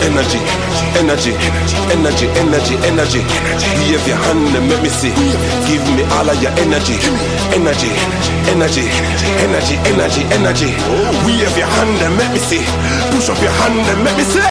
Energy, energy, energy, energy, energy. Wave your hand and make me see. Give me all of your energy. Energy, energy, energy, energy, energy. Wave your hand and make me see. Push up your hand and make me see.